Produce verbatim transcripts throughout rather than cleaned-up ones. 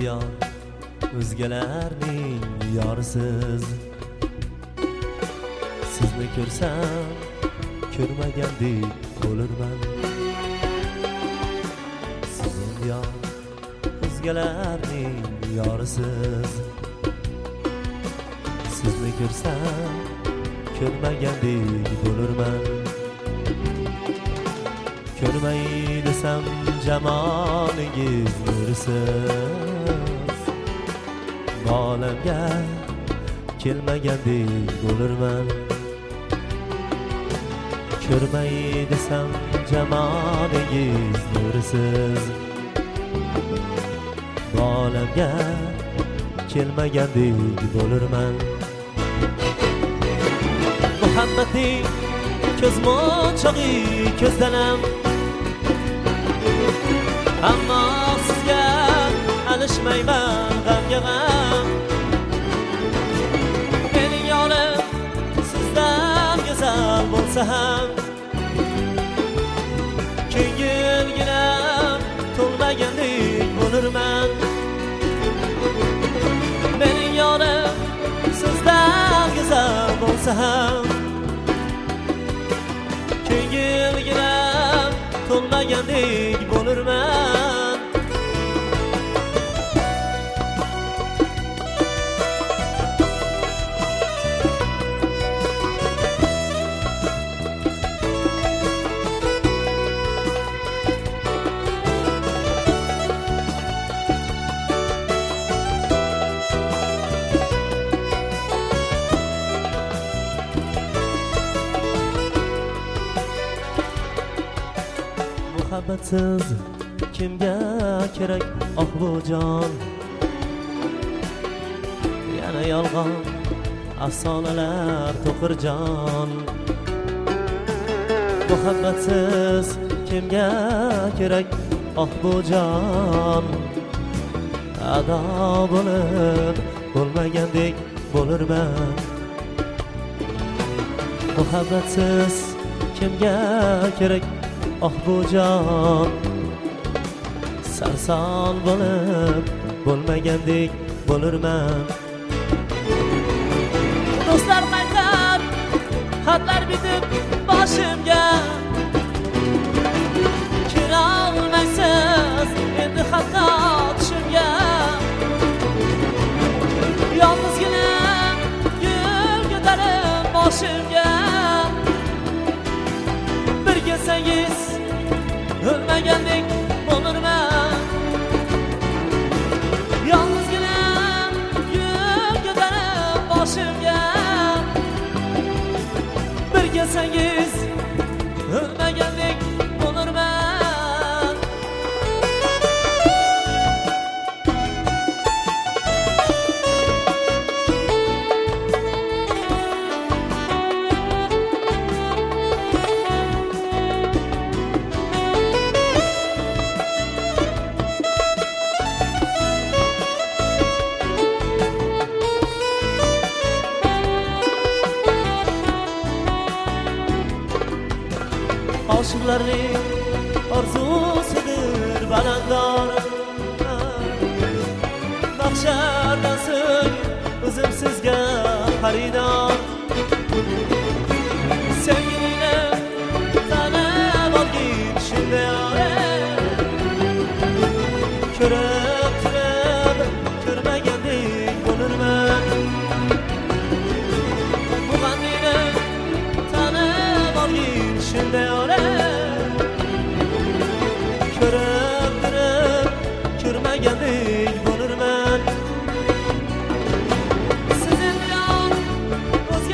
yor o'zgalarning yorisiz. Sizni ko'rsam ko'rmagandek bo'lurman. Sizning yor o'zgalarning yorisiz. Sizni ko'rsam ko'rmagandek bo'lurman. Ko'rmay desam jamolingiz nursiz. Olamga kelmagandek bo'lurman. Ko'rmay desam jamolingiz nursiz. Olamga kelmagandek bo'lurman. Muhabbating ko'zmonchog'i ko'zdanam, ammo sizga alishmayman g'amga g'am. Mening yorim sizdan go'zal bo'lsa ham, ko'ngilginam to'lmagandek bo'lurman. Mening yorim sizdan go'zal bo'lsa ham, ko'ngilginam to'lmagandek bo'lurman. Muhabbatsiz kimga kerak oh bu jon? Yana yolg'on afsonalar to'qir jon. Muhabbatsiz kimga kerak oh bu jon? Ado bo'lib bo'lmagandek bo'lurman. Muhabbatsiz kimga kerak oh bu jon? Sarson bo'lib bo'lmagandek bo'lurman. Do'stlar qaytar xatlar bitib boshimga, kira olmaysiz endi hatto tushimga. Yolg'izgina yuk ko'tarib boshimga, bir kelsangiz o'lmagandek bo'lurman. Yolg'izgina yuk ko'tarib boshimga, bir kelsangiz o'lmagandek bo'lurman. Oshiqlarning orzusidir balandor. Mahshardan so'ng o'zim sizga xaridor. Sevgilini tanib olgin shunday ore. Ko'rib turib ko'rmagandek bo'lurman. Mug'annini tanib olgin shunday ore. Ko'rib turib ko'rmagandek bo'lurman. Sizning yon o'z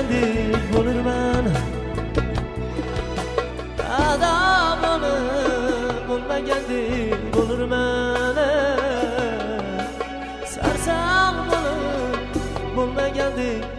bo'lmagandek bo'lurman adam bo'lib bo'lmagandek bo'lurman sarsam bo'lib bo'lmagandek